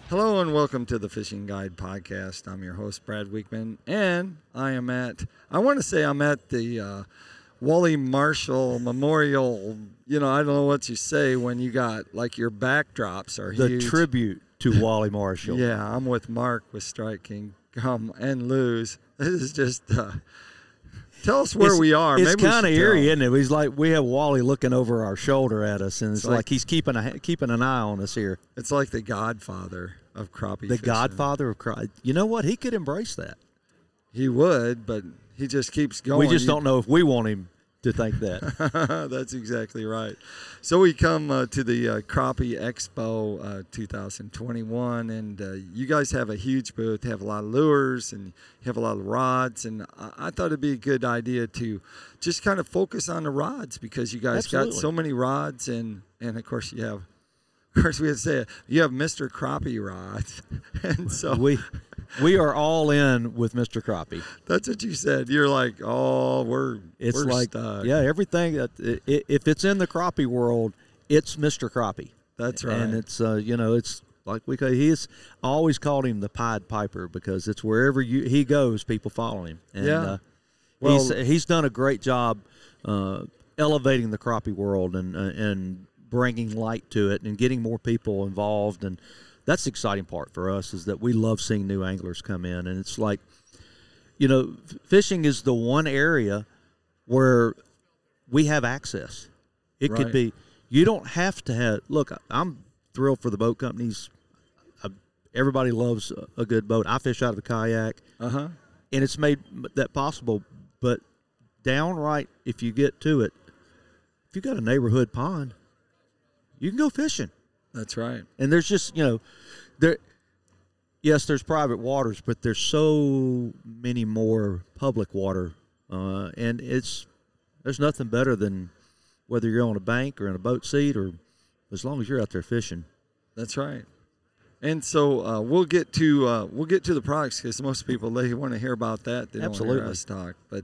Hello and welcome to the Fishing Guide Podcast. I'm your host, Brad Weekman, and I'm at the Wally Marshall Memorial. I don't know what you say when you got, like, your backdrops are huge. The tribute to Wally Marshall. Yeah, I'm with Mark with Strike King. Come and lose. This is just, tell us where we are. It's kind of eerie, isn't it? He's like, we have Wally looking over our shoulder at us, and it's like he's keeping an eye on us here. It's like the godfather of crappie fishing. The godfather of crappie. You know what? He could embrace that. He would, but he just keeps going. We just don't know if we want him to think that. That's exactly right. So we come to the Crappie Expo 2021, and you guys have a huge booth. You have a lot of lures, and you have a lot of rods, and I thought it'd be a good idea to just kind of focus on the rods because you guys got so many rods, and of course you have. Of course, we have to say it. You have Mr. Crappie rods, and so we are all in with Mr. Crappie. That's what you said. You're like, oh, we're like stuck. Yeah, everything if it's in the crappie world, it's Mr. Crappie. That's right. And it's it's like he's always called him the Pied Piper because it's wherever he goes, people follow him. And he's done a great job elevating the crappie world and bringing light to it and getting more people involved, and that's the exciting part for us is that we love seeing new anglers come in. And it's like, fishing is the one area where we have access. It could be, you don't have to have, look, I'm thrilled for the boat companies. Everybody loves a good boat. I fish out of a kayak, and it's made that possible. But downright, if you get to it, if you got a neighborhood pond, you can go fishing. That's right. And there's just, there's private waters, but there's so many more public water. And there's nothing better than whether you're on a bank or in a boat seat or as long as you're out there fishing. That's right. And so we'll get to the products because most people, they want to hear about that. They don't want to hear us talk. But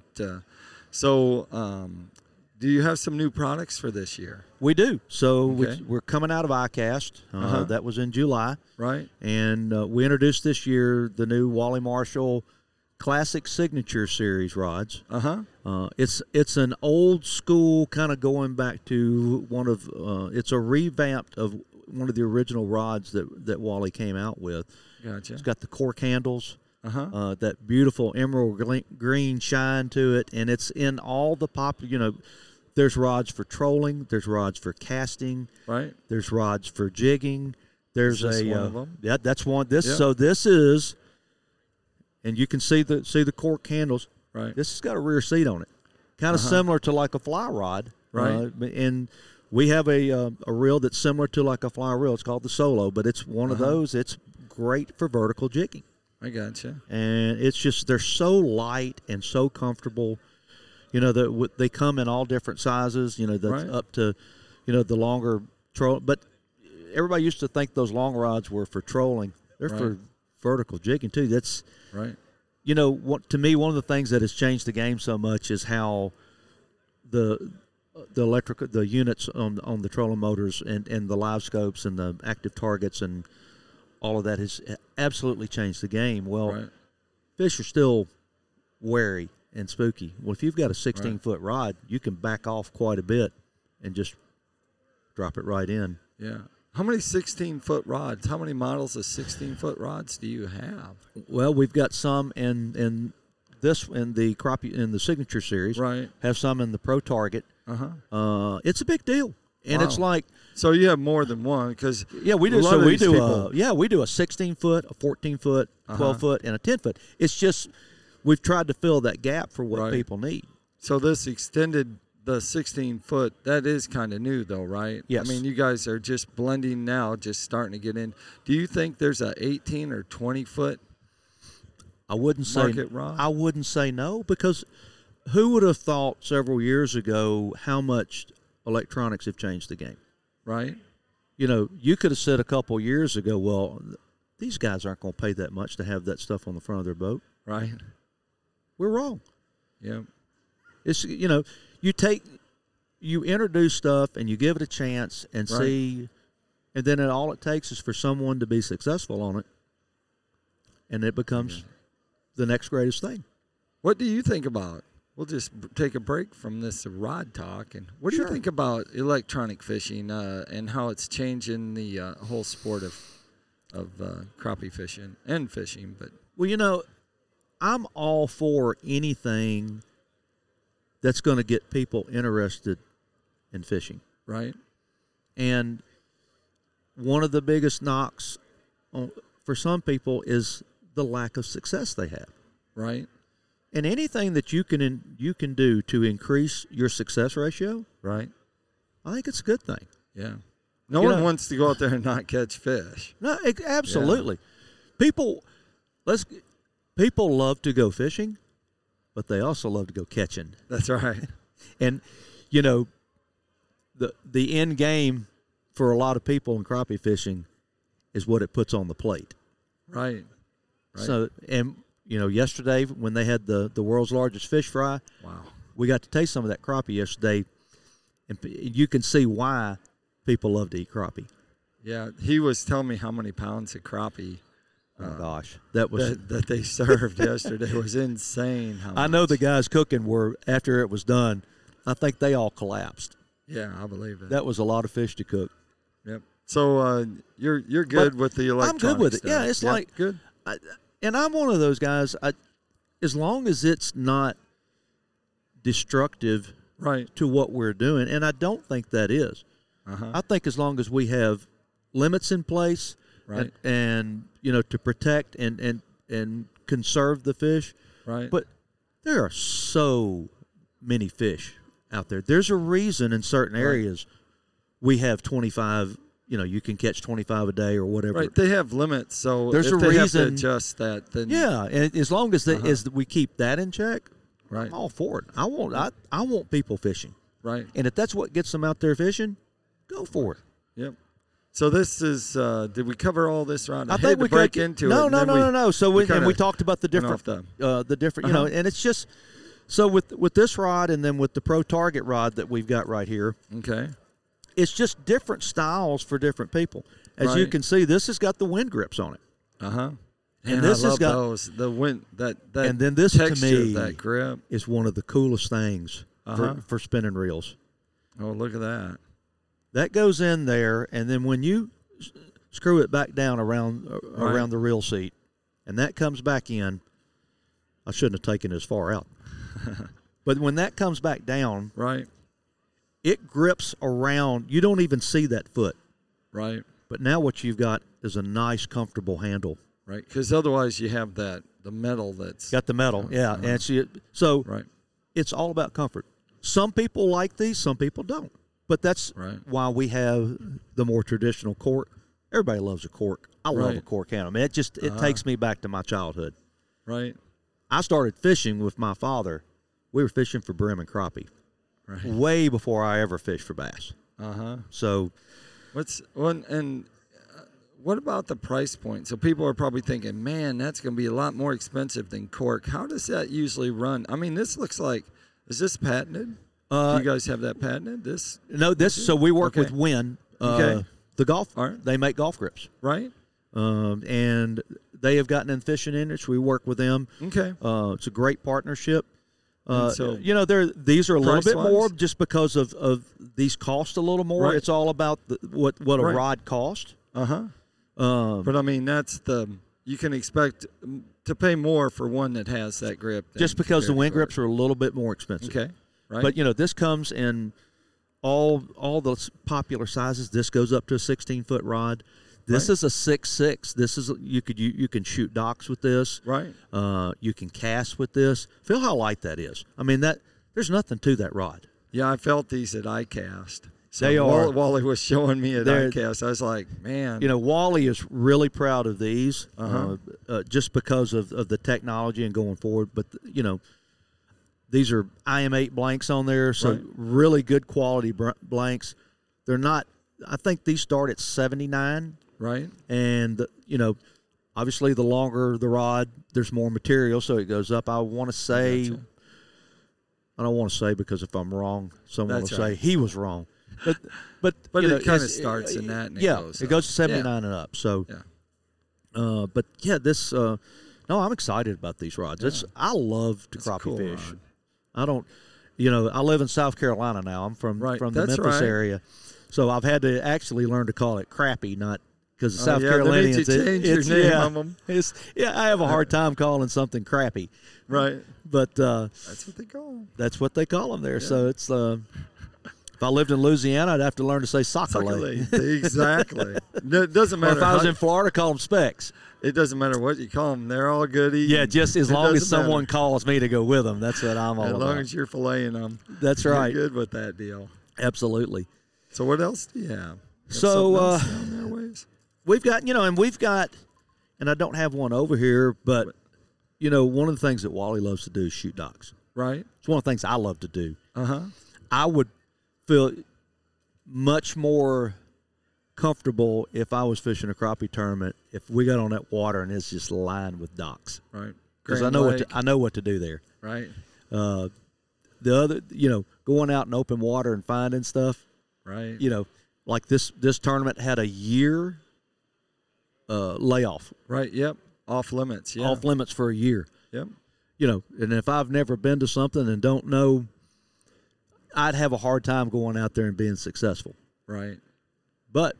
do you have some new products for this year? We do. So we're coming out of ICAST. That was in July. Right. And we introduced this year the new Wally Marshall Classic Signature Series rods. It's an old school kind of going back to it's a revamped of one of the original rods that Wally came out with. Gotcha. It's got the cork handles. That beautiful emerald green shine to it, and it's in all the popular, there's rods for trolling, there's rods for casting, right? There's rods for jigging. There's one of them? Yeah, that's one. So this is, and you can see the cork handles. Right. This has got a rear seat on it, kind of similar to like a fly rod. Right. And we have a reel that's similar to like a fly reel. It's called the Solo, but it's one of those. It's great for vertical jigging. I gotcha. And it's just, they're so light and so comfortable. They come in all different sizes, that's up to, the longer troll. But everybody used to think those long rods were for trolling. They're for vertical jigging, too. That's right. To me, one of the things that has changed the game so much is how the units on the trolling motors and the live scopes and the active targets and all of that has absolutely changed the game. Well, fish are still wary and spooky. Well, if you've got a 16-foot rod, you can back off quite a bit and just drop it right in. Yeah. How many 16-foot rods? How many models of 16-foot rods do you have? Well, we've got some in the crappie in the Signature Series. Right. Have some in the Pro Target. It's a big deal, and it's like. So you have more than one because we do. So we do a 16-foot, a 14-foot, 12-foot, and a 10-foot. It's just we've tried to fill that gap for what people need. So this extended the 16-foot. That is kind of new, though, right? Yes. I mean, you guys are just blending now, just starting to get in. Do you think there's a 18 or 20-foot? I wouldn't market rod? I wouldn't say no because who would have thought several years ago how much electronics have changed the game? Right. You could have said a couple years ago, well, these guys aren't going to pay that much to have that stuff on the front of their boat. Right. We're wrong. Yeah. It's, you introduce stuff and you give it a chance and see And then all it takes is for someone to be successful on it, and it becomes the next greatest thing. What do you think about? We'll just take a break from this rod talk. And what do you think about electronic fishing and how it's changing the whole sport of crappie fishing and fishing? But well, I'm all for anything that's going to get people interested in fishing. Right. And one of the biggest knocks for some people is the lack of success they have. Right. And anything that you can do to increase your success ratio, right, I think it's a good thing. Yeah. No one wants to go out there and not catch fish. No, absolutely. Yeah. People love to go fishing, but they also love to go catching. That's right. And the end game for a lot of people in crappie fishing is what it puts on the plate. Right. So, and yesterday when they had the world's largest fish fry, wow, we got to taste some of that crappie yesterday, and you can see why people love to eat crappie. Yeah, he was telling me how many pounds of crappie. Oh gosh, that they served yesterday was insane. I know the guys cooking were, after it was done, I think they all collapsed. Yeah, I believe it. That was a lot of fish to cook. Yep. So you're good with the electronic I'm good with stuff. it. Yeah, it's like good. And I'm one of those guys. As long as it's not destructive, right, to what we're doing, and I don't think that is. I think as long as we have limits in place, right, and to protect and conserve the fish, right. But there are so many fish out there. There's a reason in certain areas we have 25. You can catch 25 a day or whatever. Right, they have limits, so there's if a they reason have to adjust that, then and as long as as we keep that in check, right, I'm all for it. I want people fishing, right, and if that's what gets them out there fishing, go for it. Yep. So this is. Did we cover all this, Ron? I think we break into no, it. No. So we talked about the different, and it's just so with this rod and then with the Pro Target rod that we've got right here. Okay. It's just different styles for different people. As you can see, this has got the wind grips on it. And this has got those, the wind that and then this texture to me of that grip is one of the coolest things for spinning reels. Oh, look at that. That goes in there, and then when you screw it back down around the reel seat, and that comes back in, I shouldn't have taken it as far out. But when that comes back down, right, it grips around. You don't even see that foot. Right. But now what you've got is a nice, comfortable handle. Right, because otherwise you have the metal that's... Got the metal, yeah. And so right. It's all about comfort. Some people like these, some people don't. But that's why we have the more traditional cork. Everybody loves a cork. I love a cork handle. I mean, it takes me back to my childhood. Right. I started fishing with my father. We were fishing for brim and crappie. Right. Way before I ever fished for bass. So, what about the price point? So people are probably thinking, man, that's going to be a lot more expensive than cork. How does that usually run? I mean, this looks like, is this patented? Do you guys have that patented? So we work with Wynn. The golf. They make golf grips. Right. And they have gotten in the fishing industry. We work with them. Okay. It's a great partnership. So, these are a little bit more just because of these cost a little more. Right. It's all about what a rod cost. But I mean, you can expect to pay more for one that has that grip. Just because the wind grips are a little bit more expensive. Okay. Right. But this comes in all the popular sizes. This goes up to a 16-foot rod. This is a 6.6. This is you can shoot docks with this. Right. You can cast with this. Feel how light that is. I mean there's nothing to that rod. Yeah, I felt these at ICAST. So they are. Wally was showing me at ICAST. I was like, man. Wally is really proud of these just because of the technology and going forward. But these are IM8 blanks on there, so really good quality blanks. They're not. I think these start at 79. Right. And, obviously the longer the rod, there's more material, so it goes up. I want to say, I don't want to say because if I'm wrong, someone will say he was wrong. but it kind of starts in that. And it goes to 79 and up. So, but yeah, this. No, I'm excited about these rods. Yeah. I love to crappie cool fish. rod. I don't. I live in South Carolina now. I'm from the Memphis area, so I've had to actually learn to call it crappie, not because the South Carolinians. I have a hard time calling something crappie. Right. But that's what they call them. That's what they call them there. Yeah. So it's if I lived in Louisiana, I'd have to learn to say sockeye. Exactly. It doesn't matter. Or if I was in Florida, call them specks. It doesn't matter what you call them. They're all good eating. Yeah, just as long as someone calls me to go with them. That's what I'm all about. As long as you're filleting them. That's right. You're good with that deal. Absolutely. So what else do you have? So we've got, and I don't have one over here, but, one of the things that Wally loves to do is shoot docks. Right. It's one of the things I love to do. Uh-huh. I would feel much more comfortable if I was fishing a crappie tournament if we got on that water and it's just lined with docks. Right. Because I know what to do there. Right. The other, going out in open water and finding stuff. Right. Like this tournament had a year layoff. Right. Yep. Off limits. Yeah. Off limits for a year. Yep. And if I've never been to something and don't know, I'd have a hard time going out there and being successful. Right. But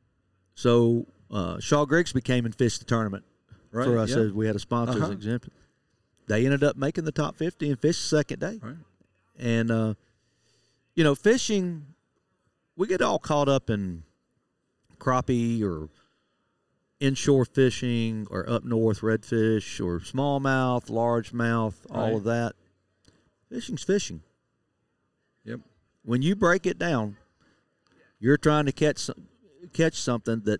so Shaw Grigsby came and fished the tournament for us. As we had a sponsor as an example. They ended up making the top 50 and fished the second day. Right. And fishing, we get all caught up in crappie or inshore fishing or up north redfish or smallmouth, largemouth, all of that. Fishing's fishing. Yep. When you break it down, you're trying to catch something that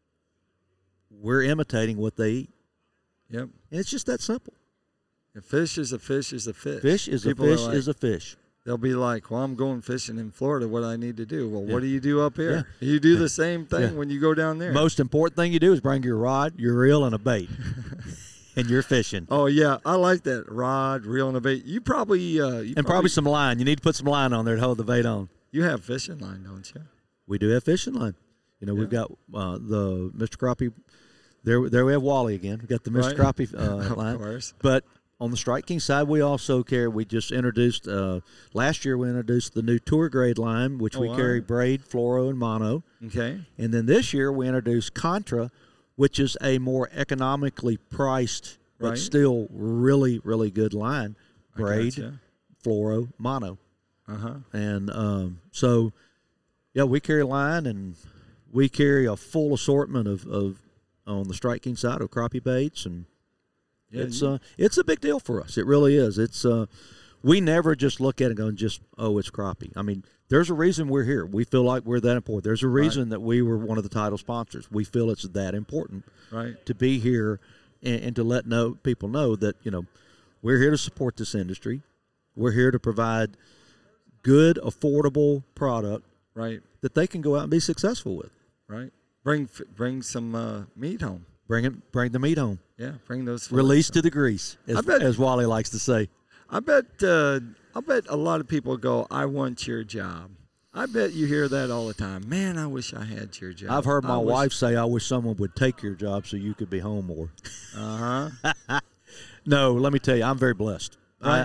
we're imitating what they eat. Yep. And it's just that simple. A fish is a fish is a fish. Fish is a fish is a fish. They'll be like, well, I'm going fishing in Florida. What do I need to do? Well, what do you do up here? Yeah. You do the same thing when you go down there. Most important thing you do is bring your rod, your reel, and a bait. And you're fishing. Oh, yeah. I like that. Rod, reel, and a bait. You probably... probably some line. You need to put some line on there to hold the bait on. You have fishing line, don't you? We do have fishing line. We've got the Mr. Crappie. There we have Wally again. We've got the Mr. Crappie line. Of course. But on the Strike King side, we also carry, we just introduced, last year we introduced the new tour grade line, which we carry braid, fluoro, and mono. Okay. And then this year we introduced Contra, which is a more economically priced, but still really, really good line. Braid, fluoro, mono. Uh-huh. And so, we carry a line, and we carry a full assortment of on the Strike King side of crappie baits, and it's a big deal for us. It really is. It's we never just look at it going it's crappie. I mean, there's a reason we're here. We feel like we're that important. There's a reason that we were one of the title sponsors. We feel it's that important to be here and to let people know that, we're here to support this industry. We're here to provide good, affordable product that they can go out and be successful with. Right. Bring some meat home. Bring the meat home. Yeah, bring those. Release to the grease, as Wally likes to say. I bet a lot of people go, I want your job. I bet you hear that all the time. Man, I wish I had your job. I've heard my wife say, I wish someone would take your job so you could be home more. Uh-huh. No, let me tell you, I'm very blessed. Right.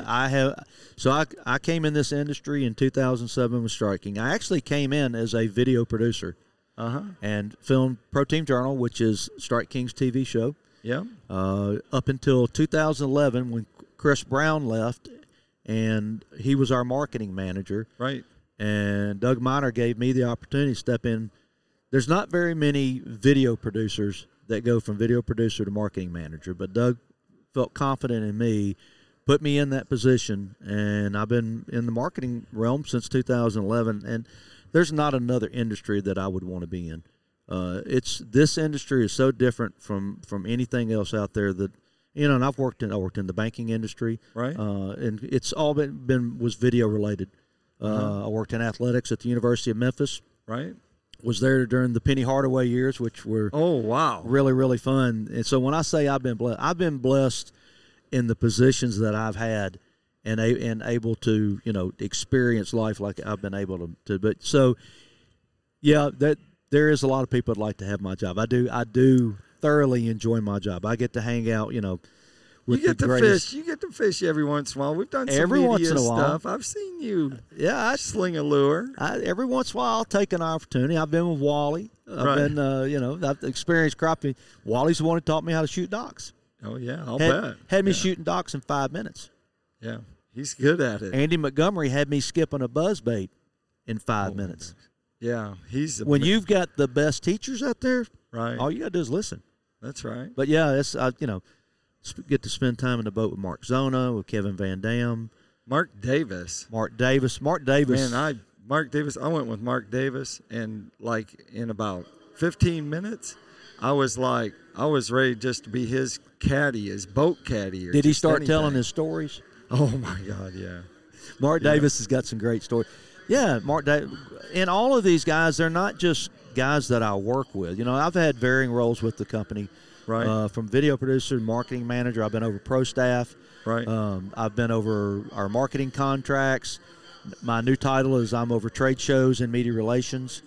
I came in this industry in 2007 with Strike King. I actually came in as a video producer. Uh-huh. And filmed Pro Team Journal, which is Strike King's TV show. Yeah. Up until 2011 when Chris Brown left, and he was our marketing manager. Right. And Doug Miner gave me the opportunity to step in. There's not very many video producers that go from video producer to marketing manager, but Doug felt confident in me, put me in that position, and I've been in the marketing realm since 2011, and there's not another industry that I would want to be in. This industry is so different from anything else out there that, and I worked in the banking industry, and it's all was video related. I worked in athletics at the University of Memphis. Right. Was there during the Penny Hardaway years, which were really, really fun. And so when I say I've been blessed in the positions that I've had, and able to experience life like I've been able to. But so, yeah, that there is a lot of people that like to have my job. I do thoroughly enjoy my job. I get to hang out, with you get the to greatest. fish. You get to fish every once in a while. We've done some Every media once in a while. stuff. I've seen you Yeah, sling a lure. every once in a while I'll take an opportunity. I've been with Wally. I've been, I've experienced crappie. Wally's the one who taught me how to shoot docks. Oh yeah, I'll bet. Had me shooting docks in 5 minutes. Yeah, he's good at it. Andy Montgomery had me skipping a buzzbait in 5 minutes. Yeah, he's When you've got the best teachers out there, right. all you got to do is listen. That's right. But yeah, it's get to spend time in the boat with Mark Zona, with Kevin Van Dam, Mark Davis. Mark Davis. Man, Mark Davis. I went with Mark Davis, and like in about 15 minutes, I was ready just to be his caddy, his boat caddy. Or Did he just start anything. telling his stories? Oh my God, yeah. Mark Davis has got some great stories. Yeah, Mark Davis. And all of these guys, they're not just guys that I work with. I've had varying roles with the company. Right. From video producer, marketing manager, I've been over pro staff. Right. I've been over our marketing contracts. My new title is I'm over trade shows and media relations.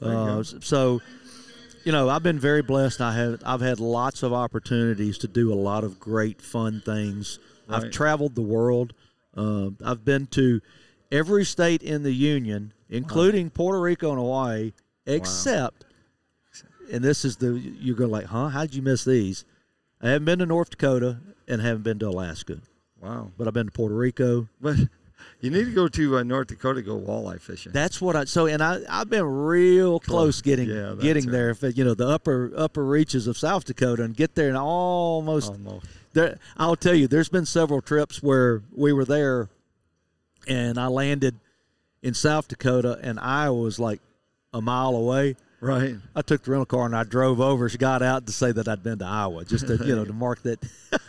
So, I've been very blessed. I've had lots of opportunities to do a lot of great, fun things. Right. I've traveled the world. I've been to every state in the union, including Puerto Rico and Hawaii, except. And this is you're going like, huh? How did you miss these? I haven't been to North Dakota and haven't been to Alaska. Wow. But I've been to Puerto Rico. But you need to go to North Dakota to go walleye fishing. That's what I've been real close getting there. The upper reaches of South Dakota and get there and almost. I'll tell you, there's been several trips where we were there, and I landed in South Dakota, and Iowa was like a mile away. Right. I took the rental car and I drove over. She got out to say that I'd been to Iowa, just to to mark that.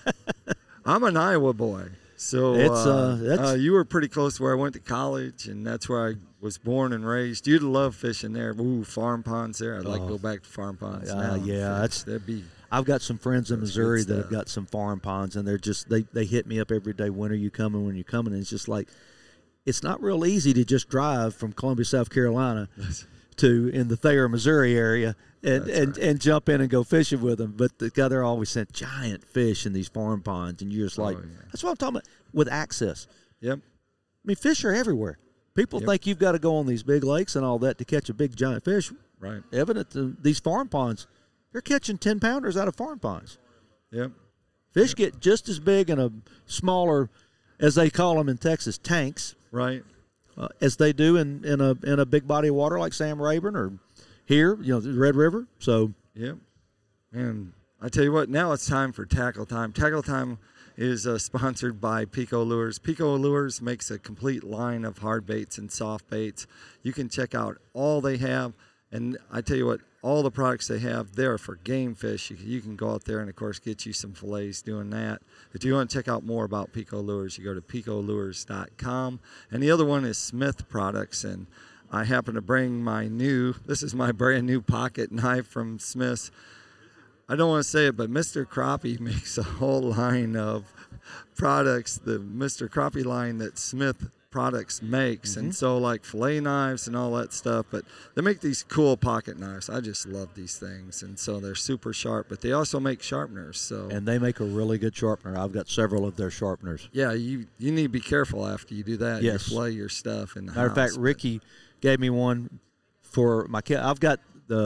I'm an Iowa boy, so it's you were pretty close to where I went to college, and that's where I was born and raised. You'd love fishing there. Ooh, farm ponds there. I'd like to go back to farm ponds now. Yeah, I've got some friends in Missouri that have got some farm ponds, and they're just they hit me up every day. When are you coming? When are you coming? And it's just like, it's not real easy to just drive from Columbia, South Carolina. To in the Thayer, Missouri area and jump in and go fishing with them. But they're always sent giant fish in these farm ponds, and you're just like, that's what I'm talking about with access. Yep. I mean, fish are everywhere. People think you've got to go on these big lakes and all that to catch a big giant fish. Right. Evident to these farm ponds, they're catching 10-pounders out of farm ponds. Yep. Fish get just as big in a smaller, as they call them in Texas, tanks. Right. As they do in a big body of water like Sam Rayburn or here, the Red River. So, yep. And I tell you what, now it's time for Tackle Time. Tackle Time is sponsored by Pico Lures. Pico Lures makes a complete line of hard baits and soft baits. You can check out all they have, and I tell you what, all the products they have, they're for game fish. You can go out there and, of course, get you some fillets doing that. If you want to check out more about Pico Lures, you go to picolures.com. And the other one is Smith Products. And I happen to bring this is my brand new pocket knife from Smith's. I don't want to say it, but Mr. Crappie makes a whole line of products, the Mr. Crappie line that Smith Products makes, and so like fillet knives and all that stuff, but they make these cool pocket knives. I just love these things, and so they're super sharp, but they also make sharpeners. And they make a really good sharpener. I've got several of their sharpeners. Yeah, you need to be careful after you do that. Yes. You fillet your stuff in the Matter house. of fact, Ricky gave me one for my kid. I've got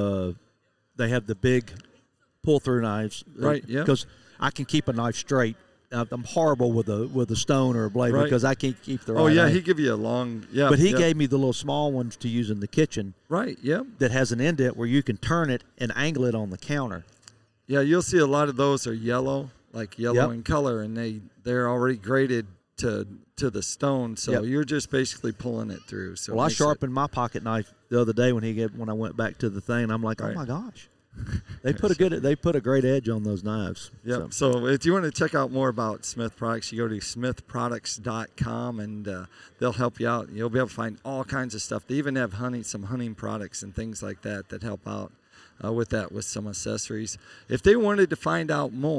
they have the big pull-through knives. Right, yeah. Because I can keep a knife straight. I'm horrible with a stone or a blade because I can't keep the right. Oh yeah, angle. he give you a long But he gave me the little small ones to use in the kitchen. Right. Yep. That has an indent where you can turn it and angle it on the counter. Yeah, you'll see a lot of those are yellow in color, and they're already graded to the stone, so you're just basically pulling it through. So I sharpened my pocket knife the other day when I went back to the thing. And I'm like, oh my gosh. They put a great edge on those knives. Yep. So if you want to check out more about Smith Products, you go to smithproducts.com, and they'll help you out. You'll be able to find all kinds of stuff. They even have some hunting products and things like that help out with some accessories. If they wanted to find out more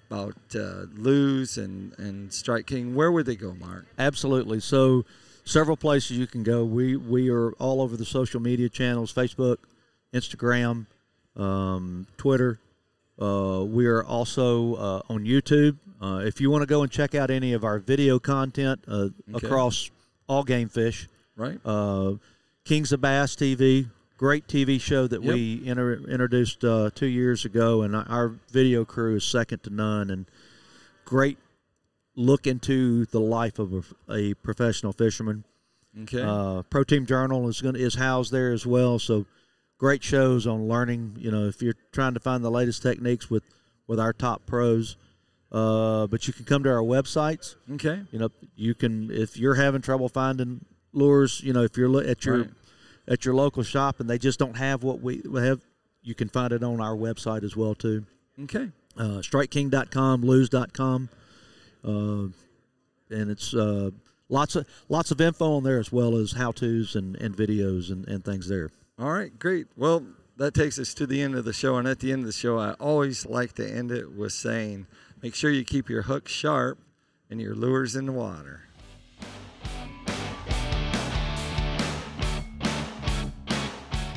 about Lew's and Strike King, where would they go, Mark? Absolutely. So several places you can go. We are all over the social media channels: Facebook, Instagram, Twitter. We are also on YouTube. If you want to go and check out any of our video content across all game fish, right? Kings of Bass TV, great TV show that we introduced 2 years ago, and our video crew is second to none, and great look into the life of a professional fisherman. Okay. Pro Team Journal is housed there as well, so great shows on learning. If you're trying to find the latest techniques with our top pros, but you can come to our websites. Okay. You can, if you're having trouble finding lures. If you're at your local shop and they just don't have what we have, you can find it on our website as well too. Okay. StrikeKing.com, Lew's.com, and it's lots of info on there as well as how-tos and videos and things there. All right, great. Well, that takes us to the end of the show, and at the end of the show, I always like to end it with saying, make sure you keep your hook sharp and your lures in the water.